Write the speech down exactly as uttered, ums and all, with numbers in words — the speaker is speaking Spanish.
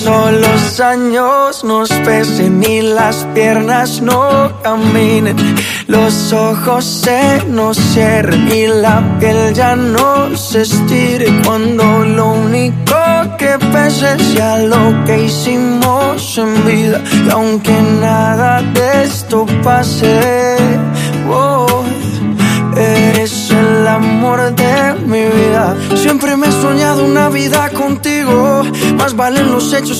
Los años nos pesen y las piernas no caminen, los ojos se nos cierren y la piel ya no se estire, cuando lo único que pese sea lo que hicimos en vida. Y aunque nada de esto pase, oh, eres el amor de mi vida. Siempre me he soñado una vida contigo, más valen los hechos